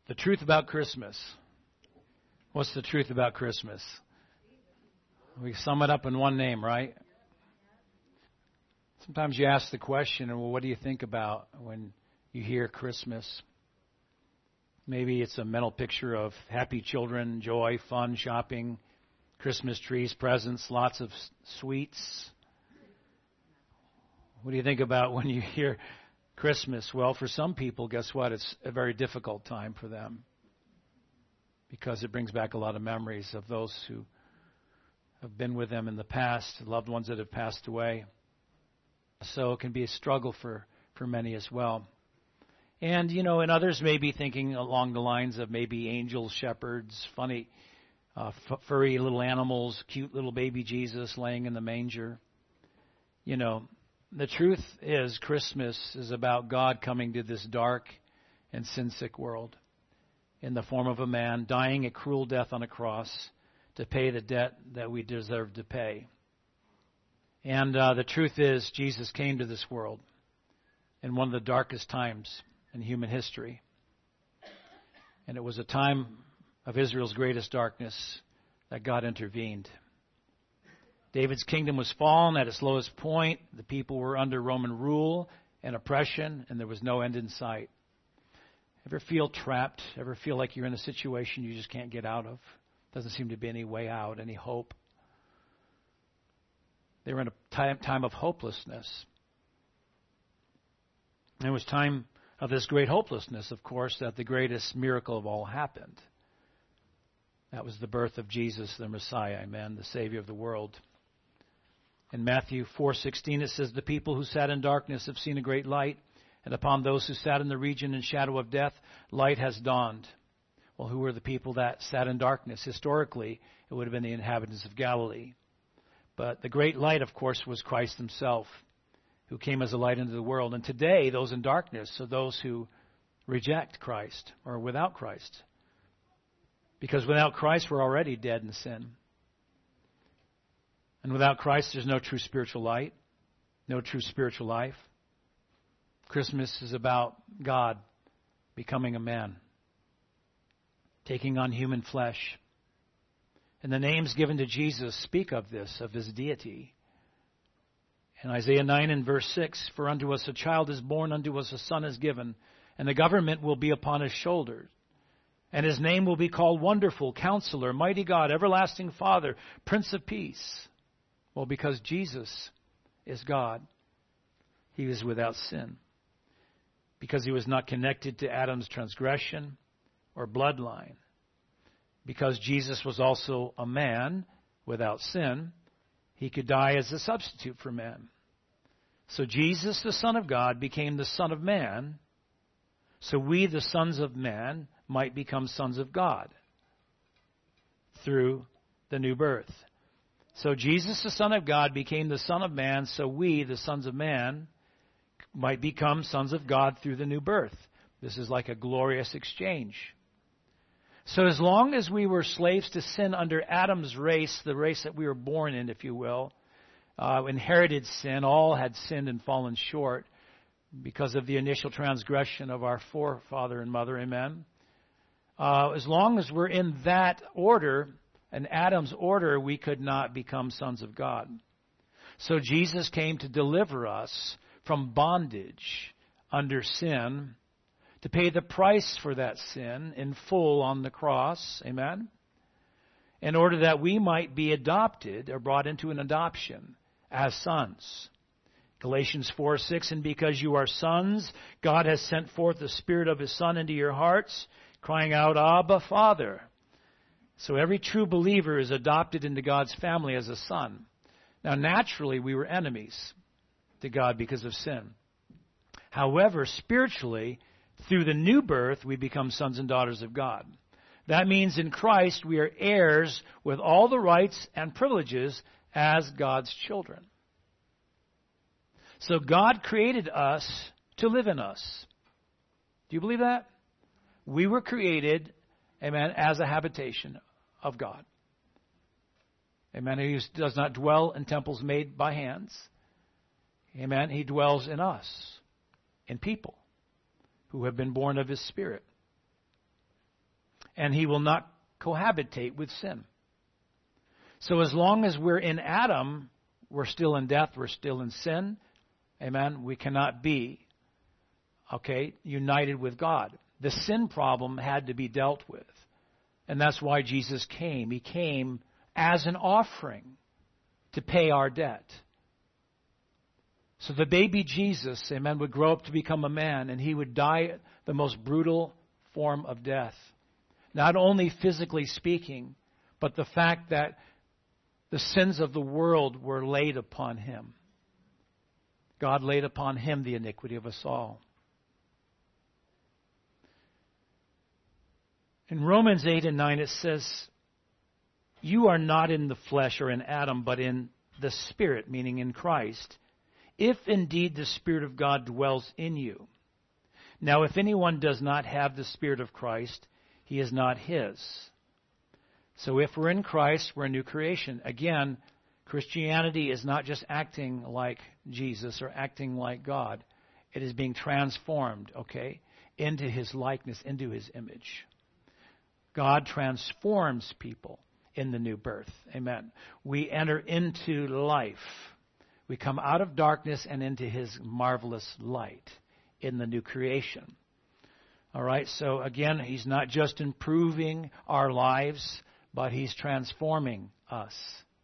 The truth about Christmas. What's the truth about Christmas? We sum it up in one name, right? Sometimes you ask the question, well, what do you think about when you hear Christmas? Maybe it's a mental picture of happy children, joy, fun, shopping, Christmas trees, presents, lots of sweets. What do you think about when you hear Christmas? Well, for some people, guess what? It's a very difficult time for them because it brings back a lot of memories of those who have been with them in the past, loved ones that have passed away. So it can be a struggle for many as well. And, and others may be thinking along the lines of maybe angels, shepherds, funny, furry little animals, cute little baby Jesus laying in the manger. The truth is Christmas is about God coming to this dark and sin-sick world in the form of a man, dying a cruel death on a cross to pay the debt that we deserve to pay. And the truth is Jesus came to this world in one of the darkest times in human history. And it was a time of Israel's greatest darkness that God intervened. David's kingdom was fallen at its lowest point. The people were under Roman rule and oppression, and there was no end in sight. Ever feel trapped? Ever feel like you're in a situation you just can't get out of? Doesn't seem to be any way out, any hope. They were in a time of hopelessness. And it was time of this great hopelessness, of course, that the greatest miracle of all happened. That was the birth of Jesus, the Messiah, amen, the Savior of the world. In Matthew 4:16 it says, "The people who sat in darkness have seen a great light, and upon those who sat in the region and shadow of death, light has dawned." Well, who were the people that sat in darkness? Historically, it would have been the inhabitants of Galilee. But the great light, of course, was Christ himself, who came as a light into the world. And today, those in darkness are those who reject Christ or are without Christ. Because without Christ, we're already dead in sin. And without Christ, there's no true spiritual light, no true spiritual life. Christmas is about God becoming a man, taking on human flesh. And the names given to Jesus speak of this, of his deity. In Isaiah 9 and verse 6, "For unto us a child is born, unto us a son is given, and the government will be upon his shoulders. And his name will be called Wonderful, Counselor, Mighty God, Everlasting Father, Prince of Peace." Well, because Jesus is God, he was without sin. Because he was not connected to Adam's transgression or bloodline. Because Jesus was also a man without sin, he could die as a substitute for man. So Jesus, the Son of God, became the Son of Man, so we, the sons of man, might become sons of God through the new birth. So Jesus, the Son of God, became the Son of Man, so we, the sons of man, might become sons of God through the new birth. This is like a glorious exchange. So as long as we were slaves to sin under Adam's race, the race that we were born in, if you will, inherited sin, all had sinned and fallen short because of the initial transgression of our forefather and mother, amen. As long as we're in that order, in Adam's order, we could not become sons of God. So Jesus came to deliver us from bondage under sin, to pay the price for that sin in full on the cross, amen, in order that we might be adopted or brought into an adoption as sons. Galatians 4:6, "And because you are sons, God has sent forth the Spirit of his Son into your hearts, crying out, Abba, Father." So every true believer is adopted into God's family as a son. Now, naturally, we were enemies to God because of sin. However, spiritually, through the new birth, we become sons and daughters of God. That means in Christ, we are heirs with all the rights and privileges as God's children. So God created us to live in us. Do you believe that? We were created, amen, as a habitation of God. Amen. He does not dwell in temples made by hands. Amen. He dwells in us, in people who have been born of his Spirit. and he will not cohabitate with sin. So as long as we're in Adam, we're still in death, we're still in sin. Amen? We cannot be, united with God. The sin problem had to be dealt with. And that's why Jesus came. He came as an offering to pay our debt. So the baby Jesus, amen, would grow up to become a man, and he would die the most brutal form of death. Not only physically speaking, but the fact that the sins of the world were laid upon him. God laid upon him the iniquity of us all. In Romans 8 and 9 it says, you are not in the flesh or in Adam, but in the Spirit, meaning in Christ, if indeed the Spirit of God dwells in you. Now, if anyone does not have the Spirit of Christ, he is not his. So if we're in Christ, we're a new creation. Again, Christianity is not just acting like Jesus or acting like God. It is being transformed, into his likeness, into his image. God transforms people in the new birth. Amen. We enter into life. We come out of darkness and into his marvelous light in the new creation. All right, so again, he's not just improving our lives, but he's transforming us.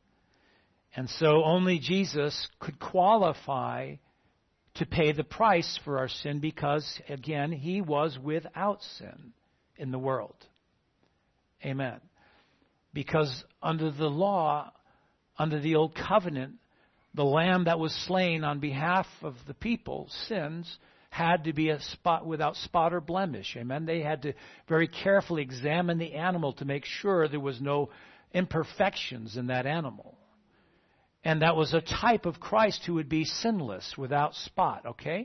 And so only Jesus could qualify to pay the price for our sin because, again, he was without sin in the world. Amen. Because under the law, under the old covenant, the lamb that was slain on behalf of the people's sins had to be without spot or blemish. Amen. They had to very carefully examine the animal to make sure there was no imperfections in that animal. And that was a type of Christ who would be sinless, without spot,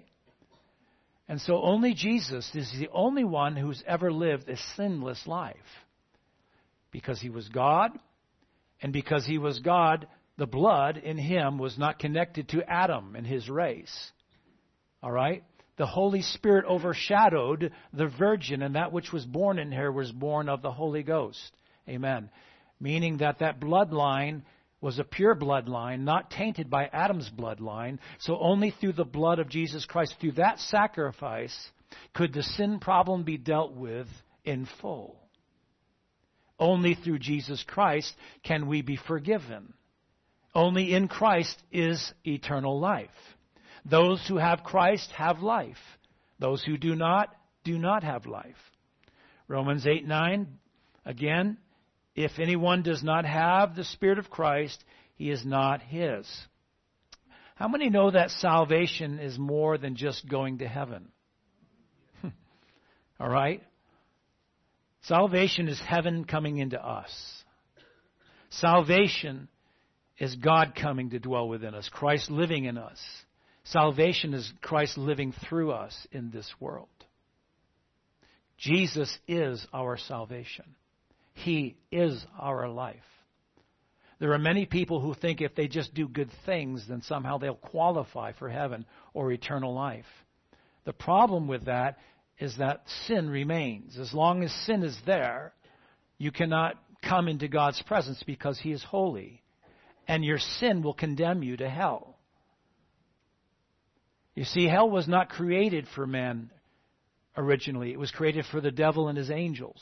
And so only Jesus is the only one who's ever lived a sinless life. Because he was God, and because he was God, the blood in him was not connected to Adam and his race. All right? The Holy Spirit overshadowed the virgin, and that which was born in her was born of the Holy Ghost. Amen. Meaning that bloodline was a pure bloodline, not tainted by Adam's bloodline. So only through the blood of Jesus Christ, through that sacrifice, could the sin problem be dealt with in full. Only through Jesus Christ can we be forgiven. Only in Christ is eternal life. Those who have Christ have life. Those who do not have life. Romans 8:9, again, if anyone does not have the Spirit of Christ, he is not his. How many know that salvation is more than just going to heaven? All right? Salvation is heaven coming into us. Salvation is God coming to dwell within us, Christ living in us. Salvation is Christ living through us in this world. Jesus is our salvation. He is our life. There are many people who think if they just do good things, then somehow they'll qualify for heaven or eternal life. The problem with that is that sin remains. As long as sin is there, you cannot come into God's presence because he is holy. And your sin will condemn you to hell. You see, hell was not created for man originally. It was created for the devil and his angels.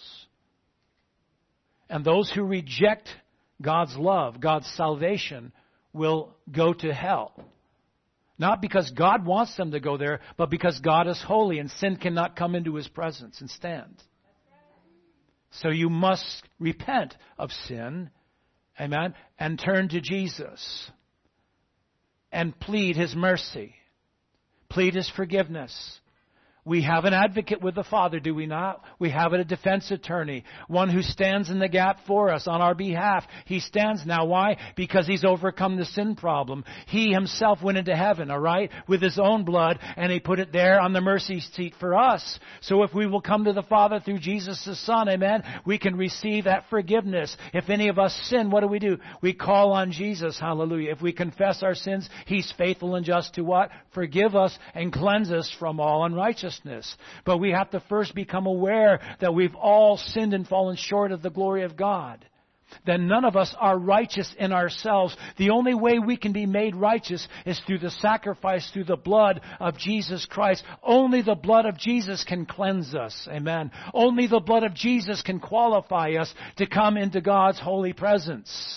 And those who reject God's love, God's salvation, will go to hell. Not because God wants them to go there, but because God is holy and sin cannot come into his presence and stand. So you must repent of sin, amen, and turn to Jesus and plead his mercy, plead his forgiveness. We have an advocate with the Father, do we not? We have a defense attorney, one who stands in the gap for us on our behalf. He stands now. Why? Because he's overcome the sin problem. He himself went into heaven, all right, with his own blood, and he put it there on the mercy seat for us. So if we will come to the Father through Jesus the Son, amen, we can receive that forgiveness. If any of us sin, what do? We call on Jesus, hallelujah. If we confess our sins, he's faithful and just to what? Forgive us and cleanse us from all unrighteousness. righteousness. But we have to first become aware that we've all sinned and fallen short of the glory of God. That none of us are righteous in ourselves. The only way we can be made righteous is through the sacrifice, through the blood of Jesus Christ. Only the blood of Jesus can cleanse us. Amen. Only the blood of Jesus can qualify us to come into God's holy presence.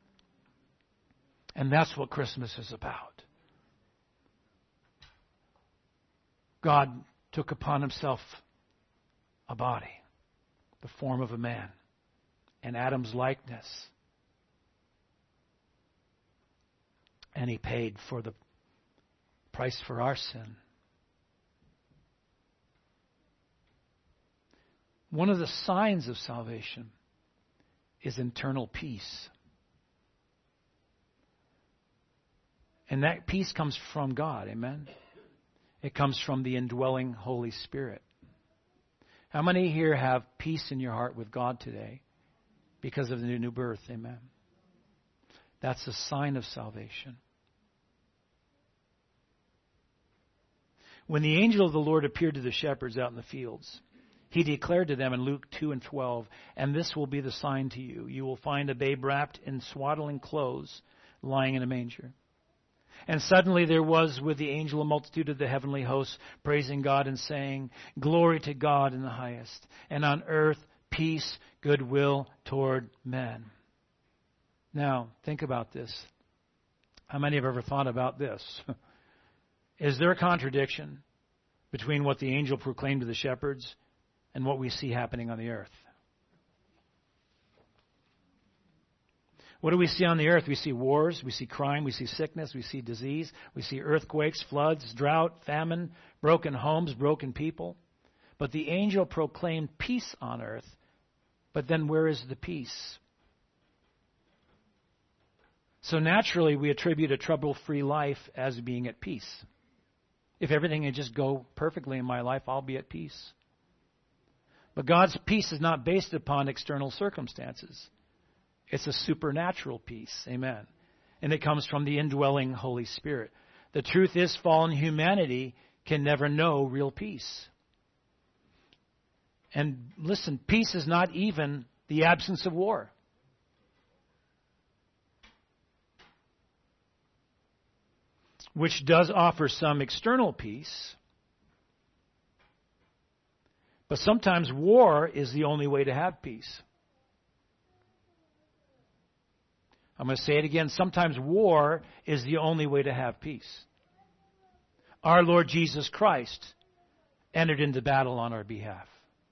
And that's what Christmas is about. God took upon himself a body, the form of a man, in Adam's likeness. And he paid for the price for our sin. One of the signs of salvation is internal peace. And that peace comes from God, amen? It comes from the indwelling Holy Spirit. How many here have peace in your heart with God today because of the new birth, amen? That's a sign of salvation. When the angel of the Lord appeared to the shepherds out in the fields, he declared to them in Luke 2:12, "And this will be the sign to you. You will find a babe wrapped in swaddling clothes, lying in a manger." And suddenly there was with the angel a multitude of the heavenly hosts, praising God and saying, "Glory to God in the highest, and on earth peace, goodwill toward men." Now, think about this. How many have ever thought about this? Is there a contradiction between what the angel proclaimed to the shepherds and what we see happening on the earth? What do we see on the earth? We see wars, we see crime, we see sickness, we see disease, we see earthquakes, floods, drought, famine, broken homes, broken people. But the angel proclaimed peace on earth. But then where is the peace? So naturally we attribute a trouble-free life as being at peace. If everything can just go perfectly in my life, I'll be at peace. But God's peace is not based upon external circumstances. It's a supernatural peace. Amen. And it comes from the indwelling Holy Spirit. The truth is, fallen humanity can never know real peace. And listen, peace is not even the absence of war. Which does offer some external peace. But sometimes war is the only way to have peace. I'm going to say it again. Sometimes war is the only way to have peace. Our Lord Jesus Christ entered into battle on our behalf.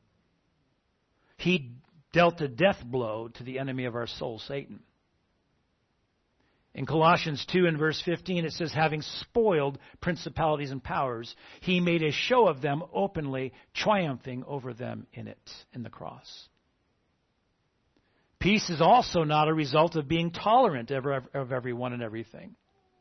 He dealt a death blow to the enemy of our soul, Satan. In Colossians 2 and verse 15, it says, "Having spoiled principalities and powers, he made a show of them openly, triumphing over them in it," in the cross. Peace is also not a result of being tolerant of everyone and everything.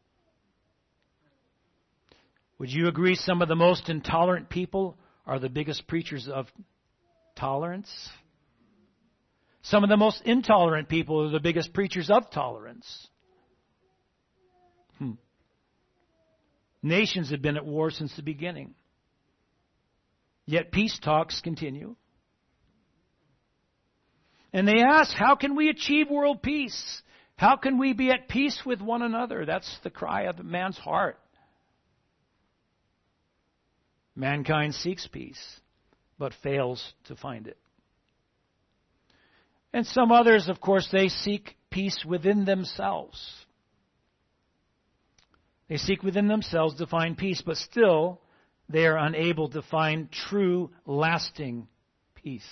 Would you agree some of the most intolerant people are the biggest preachers of tolerance? Some of the most intolerant people are the biggest preachers of tolerance. Nations have been at war since the beginning. Yet peace talks continue. And they ask, how can we achieve world peace? How can we be at peace with one another? That's the cry of man's heart. Mankind seeks peace, but fails to find it. And some others, of course, they seek peace within themselves. They seek within themselves to find peace, but still they are unable to find true, lasting peace.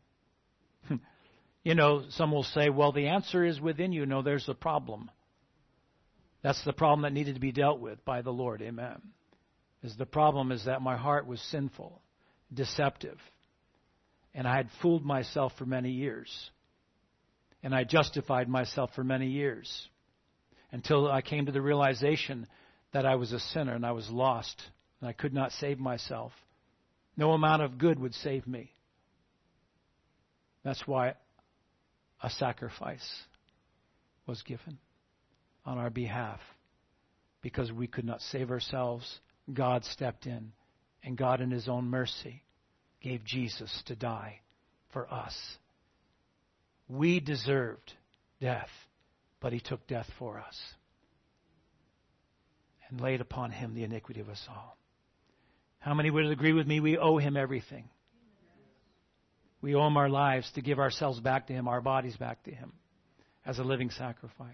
You know, some will say, well, the answer is within you. No, there's a problem. That's the problem that needed to be dealt with by the Lord. Amen. The problem is that my heart was sinful, deceptive, and I had fooled myself for many years. And I justified myself for many years until I came to the realization that I was a sinner and I was lost and I could not save myself. No amount of good would save me. That's why a sacrifice was given on our behalf. Because we could not save ourselves, God stepped in And God in His own mercy gave Jesus to die for us. We deserved death, but He took death for us and laid upon Him the iniquity of us all. How many would agree with me? We owe Him everything. We owe Him our lives to give ourselves back to Him, our bodies back to Him as a living sacrifice.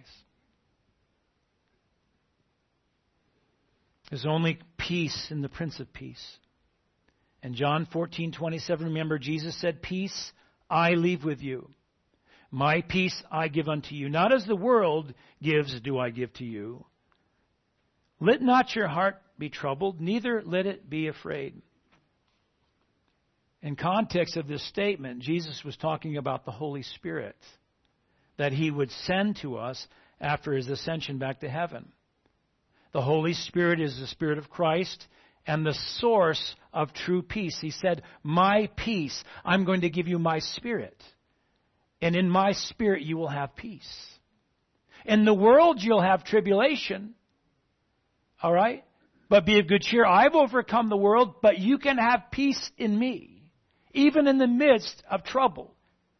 There's only peace in the Prince of Peace. In John 14:27, remember, Jesus said, "Peace I leave with you. My peace I give unto you. Not as the world gives do I give to you. Let not your heart be troubled, neither let it be afraid." In context of this statement, Jesus was talking about the Holy Spirit that He would send to us after His ascension back to heaven. The Holy Spirit is the Spirit of Christ and the source of true peace. He said, "My peace, I'm going to give you my Spirit. And in my Spirit you will have peace. In the world you'll have tribulation." All right? "But be of good cheer. I've overcome the world, but you can have peace in me, even in the midst of trouble."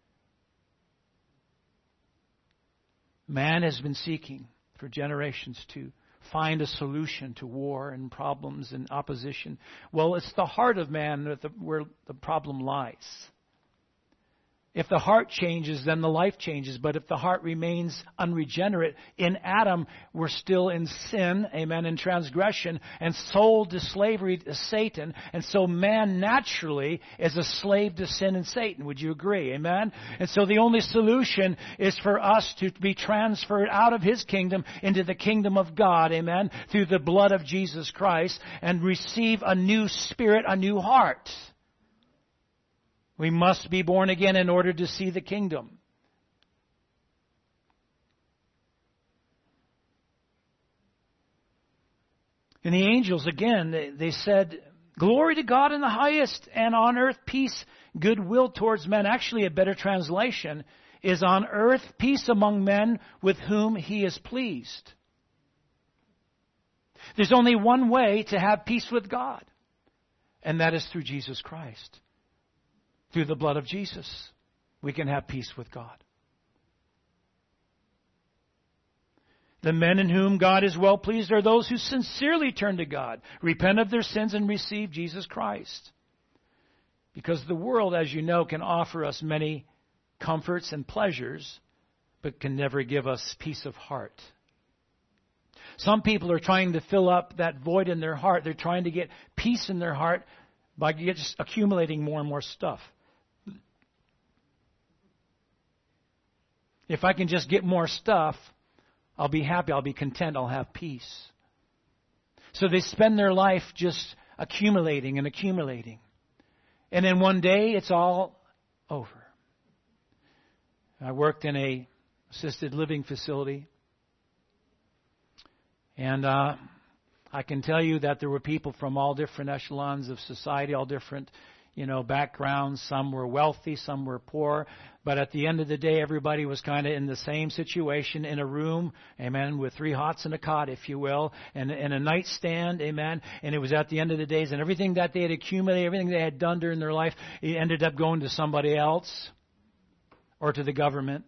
Man has been seeking for generations to find a solution to war and problems and opposition. Well, it's the heart of man where the problem lies. If the heart changes, then the life changes. But if the heart remains unregenerate, in Adam, we're still in sin, amen, in transgression, and sold to slavery to Satan. And so man naturally is a slave to sin and Satan. Would you agree? Amen? And so the only solution is for us to be transferred out of His kingdom into the kingdom of God, amen, through the blood of Jesus Christ, and receive a new spirit, a new heart. We must be born again in order to see the kingdom. And the angels, again, they said, "Glory to God in the highest, and on earth peace, goodwill towards men." Actually, a better translation is, "On earth peace among men with whom He is pleased." There's only one way to have peace with God, and that is through Jesus Christ. Through the blood of Jesus, we can have peace with God. The men in whom God is well pleased are those who sincerely turn to God, repent of their sins, and receive Jesus Christ. Because the world, as you know, can offer us many comforts and pleasures, but can never give us peace of heart. Some people are trying to fill up that void in their heart. They're trying to get peace in their heart by just accumulating more and more stuff. If I can just get more stuff, I'll be happy, I'll be content, I'll have peace. So they spend their life just accumulating and accumulating. And then one day, it's all over. I worked in a assisted living facility. And I can tell you that there were people from all different echelons of society, all different backgrounds. Some were wealthy, some were poor. But at the end of the day, everybody was kind of in the same situation, in a room, amen, with 3 hots and a cot, if you will, and a nightstand, amen. And it was at the end of the days, and everything that they had accumulated, everything they had done during their life, it ended up going to somebody else or to the government.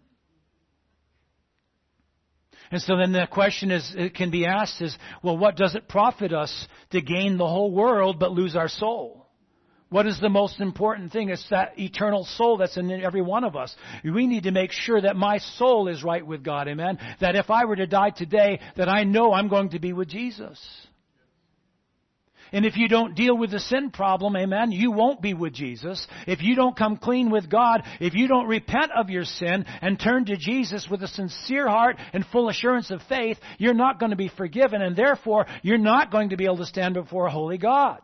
And so then the question it can be asked is, well, what does it profit us to gain the whole world but lose our soul? What is the most important thing? It's that eternal soul that's in every one of us. We need to make sure that my soul is right with God, amen? That if I were to die today, that I know I'm going to be with Jesus. And if you don't deal with the sin problem, amen, you won't be with Jesus. If you don't come clean with God, if you don't repent of your sin and turn to Jesus with a sincere heart and full assurance of faith, you're not going to be forgiven, and therefore you're not going to be able to stand before a holy God.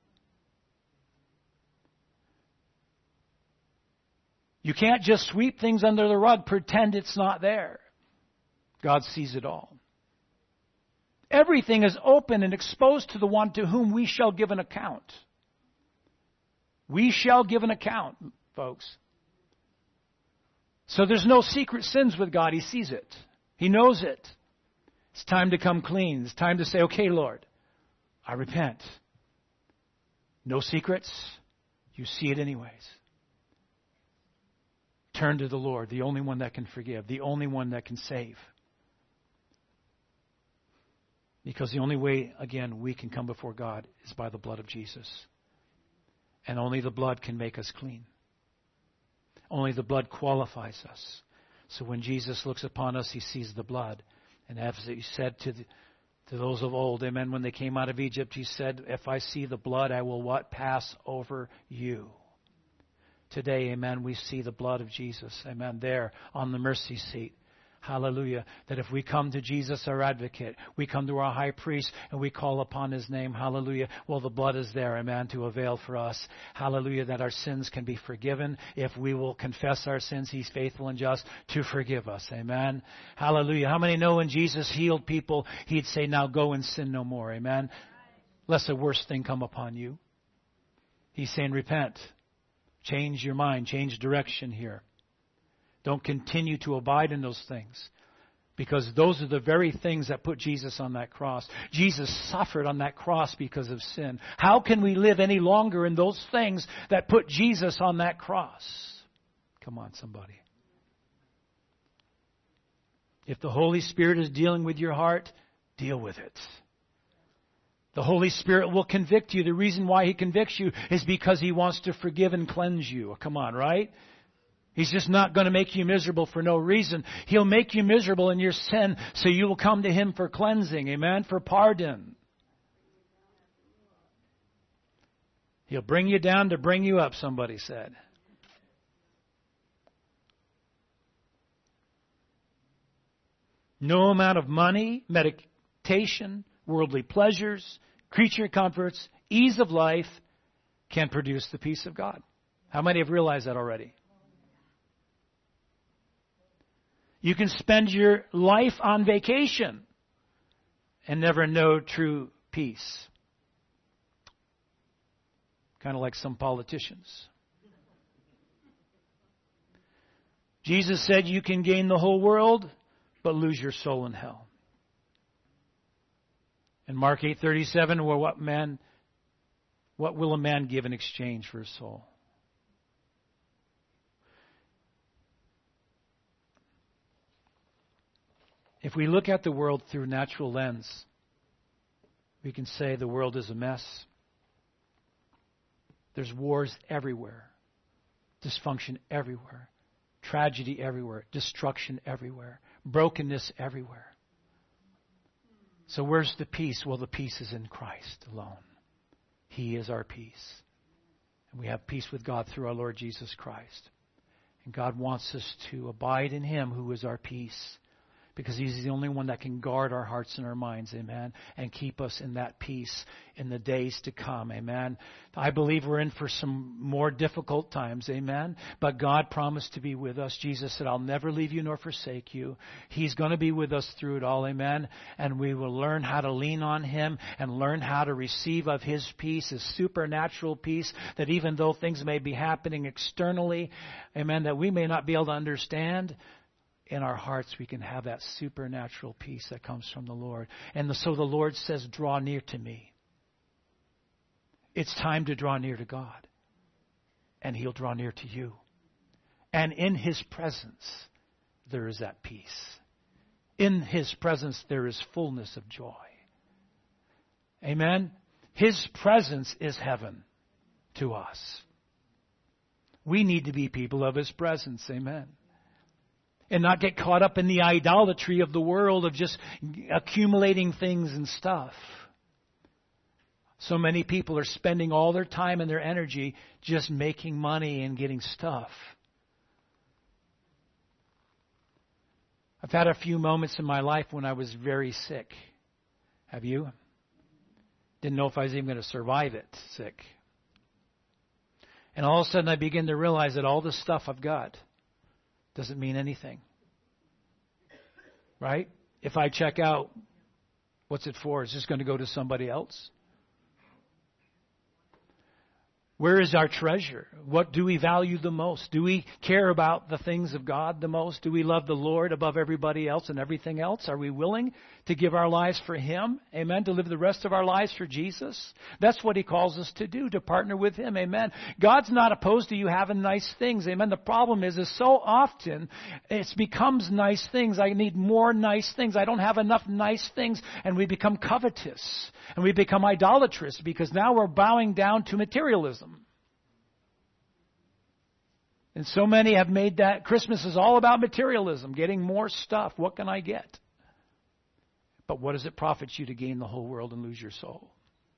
You can't just sweep things under the rug, pretend it's not there. God sees it all. Everything is open and exposed to the one to whom we shall give an account. We shall give an account, folks. So there's no secret sins with God. He sees it. He knows it. It's time to come clean. It's time to say, okay, Lord, I repent. No secrets. You see it anyways. Turn to the Lord, the only one that can forgive, the only one that can save. Because the only way, again, we can come before God is by the blood of Jesus. And only the blood can make us clean. Only the blood qualifies us. So when Jesus looks upon us, he sees the blood. And as he said to those of old, amen, when they came out of Egypt, he said, if I see the blood, I will what? Pass over you. Today, amen, we see the blood of Jesus, amen, there on the mercy seat. Hallelujah. That if we come to Jesus, our advocate, we come to our high priest and we call upon his name, hallelujah, well, the blood is there, amen, to avail for us. Hallelujah, that our sins can be forgiven. If we will confess our sins, he's faithful and just to forgive us, amen. Hallelujah. How many know when Jesus healed people, he'd say, now go and sin no more, amen. Lest the worst thing come upon you. He's saying, repent. Change your mind. Change direction here. Don't continue to abide in those things. Because those are the very things that put Jesus on that cross. Jesus suffered on that cross because of sin. How can we live any longer in those things that put Jesus on that cross? Come on, somebody. If the Holy Spirit is dealing with your heart, deal with it. The Holy Spirit will convict you. The reason why he convicts you is because he wants to forgive and cleanse you. Come on, right? He's just not going to make you miserable for no reason. He'll make you miserable in your sin so you will come to him for cleansing. Amen? For pardon. He'll bring you down to bring you up, somebody said. No amount of money, meditation, worldly pleasures, creature comforts, ease of life can produce the peace of God. How many have realized that already? You can spend your life on vacation and never know true peace. Kind of like some politicians. Jesus said you can gain the whole world, but lose your soul in hell. In Mark 8:37, what will a man give in exchange for his soul? If we look at the world through a natural lens, we can say the world is a mess. There's wars everywhere, dysfunction everywhere, tragedy everywhere, destruction everywhere, brokenness everywhere. So where's the peace? Well, the peace is in Christ alone. He is our peace. And we have peace with God through our Lord Jesus Christ. And God wants us to abide in him who is our peace. Because he's the only one that can guard our hearts and our minds, amen, and keep us in that peace in the days to come, amen. I believe we're in for some more difficult times, amen, but God promised to be with us. Jesus said, I'll never leave you nor forsake you. He's going to be with us through it all, amen, and we will learn how to lean on him and learn how to receive of his peace, his supernatural peace, that even though things may be happening externally, amen, that we may not be able to understand, in our hearts we can have that supernatural peace that comes from the Lord. And so the Lord says, draw near to me. It's time to draw near to God. And he'll draw near to you. And in his presence, there is that peace. In his presence, there is fullness of joy. Amen? His presence is heaven to us. We need to be people of his presence. Amen. And not get caught up in the idolatry of the world of just accumulating things and stuff. So many people are spending all their time and their energy just making money and getting stuff. I've had a few moments in my life when I was very sick. Have you? Didn't know if I was even going to survive it, sick. And all of a sudden I begin to realize that all the stuff I've got doesn't mean anything. Right? If I check out, what's it for? Is this going to go to somebody else? Where is our treasure? What do we value the most? Do we care about the things of God the most? Do we love the Lord above everybody else and everything else? Are we willing to give our lives for Him? Amen. To live the rest of our lives for Jesus? That's what He calls us to do, to partner with Him. Amen. God's not opposed to you having nice things. Amen. The problem is so often it becomes nice things. I need more nice things. I don't have enough nice things. And we become covetous. And we become idolatrous because now we're bowing down to materialism. And so many have made that Christmas is all about materialism, getting more stuff. What can I get? But what does it profit you to gain the whole world and lose your soul?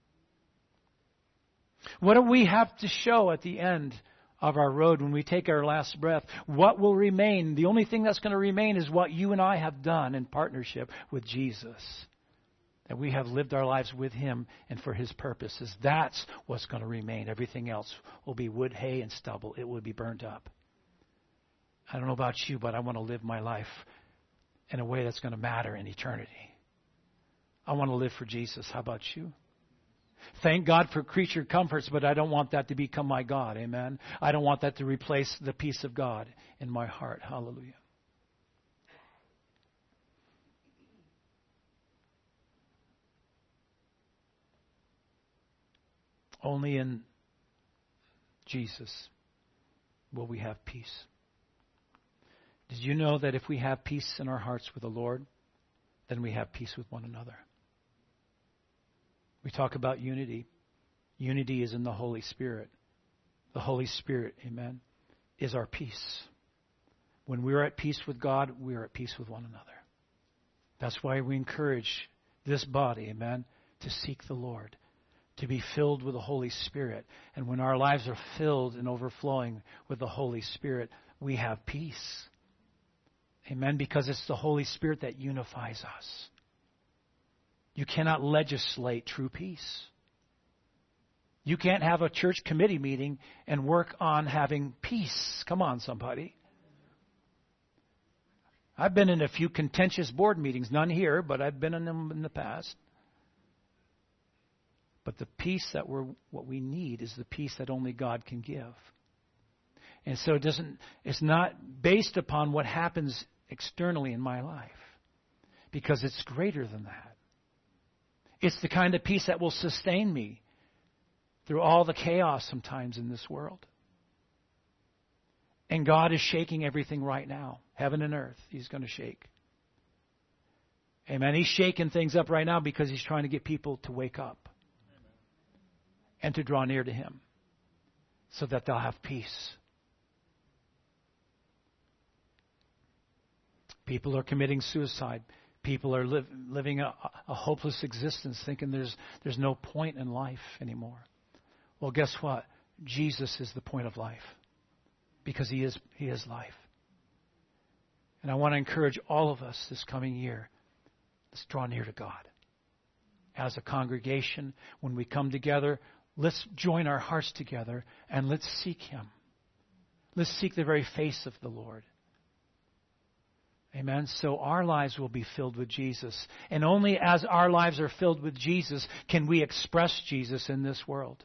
What do we have to show at the end of our road when we take our last breath? What will remain? The only thing that's going to remain is what you and I have done in partnership with Jesus. That we have lived our lives with Him and for His purposes. That's what's going to remain. Everything else will be wood, hay, and stubble. It will be burned up. I don't know about you, but I want to live my life in a way that's going to matter in eternity. I want to live for Jesus. How about you? Thank God for creature comforts, but I don't want that to become my God. Amen. I don't want that to replace the peace of God in my heart. Hallelujah. Only in Jesus will we have peace. Did you know that if we have peace in our hearts with the Lord, then we have peace with one another? We talk about unity. Unity is in the Holy Spirit. The Holy Spirit, amen, is our peace. When we are at peace with God, we are at peace with one another. That's why we encourage this body, amen, to seek the Lord, to be filled with the Holy Spirit. And when our lives are filled and overflowing with the Holy Spirit, we have peace. Amen, because it's the Holy Spirit that unifies us. You cannot legislate true peace. You can't have a church committee meeting and work on having peace. Come on, somebody. I've been in a few contentious board meetings, none here, but I've been in them in the past. But the peace what we need is the peace that only God can give. And so it's not based upon what happens externally in my life, because it's greater than that. It's the kind of peace that will sustain me through all the chaos sometimes in this world. And God is shaking everything right now. Heaven and earth, He's going to shake. Amen. He's shaking things up right now because He's trying to get people to wake up and to draw near to Him so that they'll have peace. People are committing suicide. People are living a hopeless existence, thinking there's no point in life anymore. Well, guess what? Jesus is the point of life, because He is life. And I want to encourage all of us this coming year, let's draw near to God. As a congregation, when we come together, let's join our hearts together and let's seek Him. Let's seek the very face of the Lord. Amen. So our lives will be filled with Jesus. And only as our lives are filled with Jesus can we express Jesus in this world.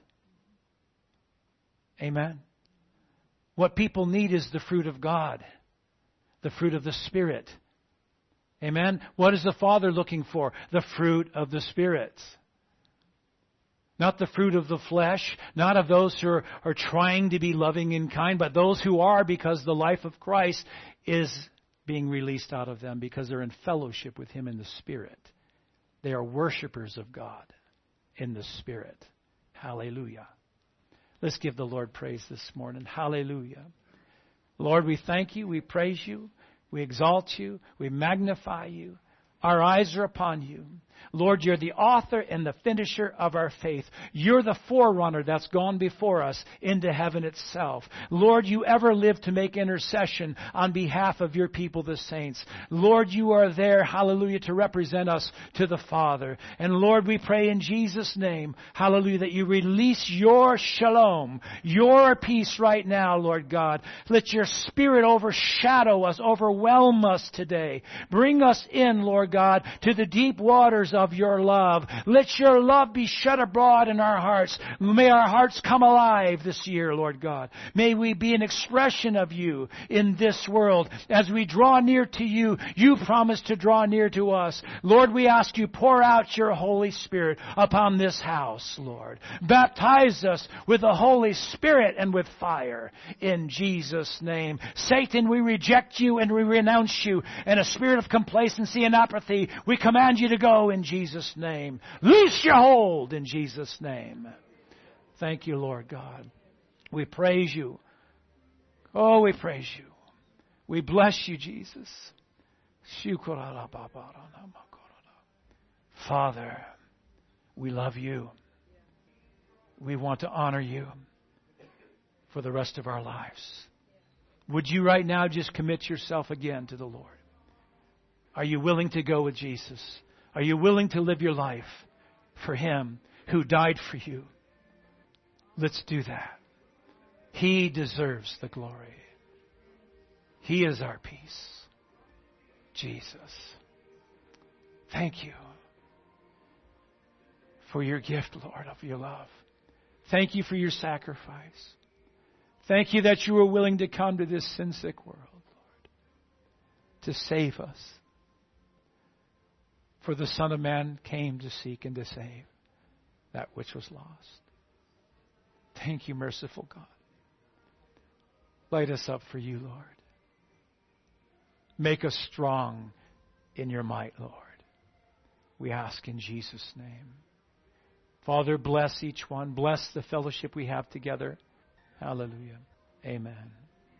Amen. What people need is the fruit of God, the fruit of the Spirit. Amen. What is the Father looking for? The fruit of the Spirit. Not the fruit of the flesh, not of those who are trying to be loving and kind, but those who are, because the life of Christ is being released out of them because they're in fellowship with Him in the Spirit. They are worshipers of God in the Spirit. Hallelujah. Let's give the Lord praise this morning. Hallelujah. Lord, we thank You, we praise You, we exalt You, we magnify You. Our eyes are upon You. Lord, You're the author and the finisher of our faith. You're the forerunner that's gone before us into heaven itself. Lord, You ever live to make intercession on behalf of Your people, the saints. Lord, You are there, hallelujah, to represent us to the Father. And Lord, we pray in Jesus' name, hallelujah, that You release Your shalom, Your peace right now, Lord God. Let Your Spirit overshadow us, overwhelm us today. Bring us in, Lord God, to the deep waters waters of your love. Let your love be shed abroad in our hearts. May our hearts come alive this year, Lord God. May we be an expression of you in this world. As we draw near to you, you promise to draw near to us. Lord, we ask you, pour out your Holy Spirit upon this house, Lord. Baptize us with the Holy Spirit and with fire in Jesus' name. Satan, we reject you and we renounce you. And a spirit of complacency and apathy, we command you to go in Jesus' name. Loose your hold in Jesus' name. Thank you, Lord God. We praise you. Oh, we praise you. We bless you, Jesus. Father, we love you. We want to honor you for the rest of our lives. Would you right now just commit yourself again to the Lord? Are you willing to go with Jesus? Are you willing to live your life for Him who died for you? Let's do that. He deserves the glory. He is our peace. Jesus. Thank you for your gift, Lord, of your love. Thank you for your sacrifice. Thank you that you were willing to come to this sin-sick world, Lord, to save us. For the Son of Man came to seek and to save that which was lost. Thank you, merciful God. Light us up for you, Lord. Make us strong in your might, Lord. We ask in Jesus' name. Father, bless each one. Bless the fellowship we have together. Hallelujah. Amen.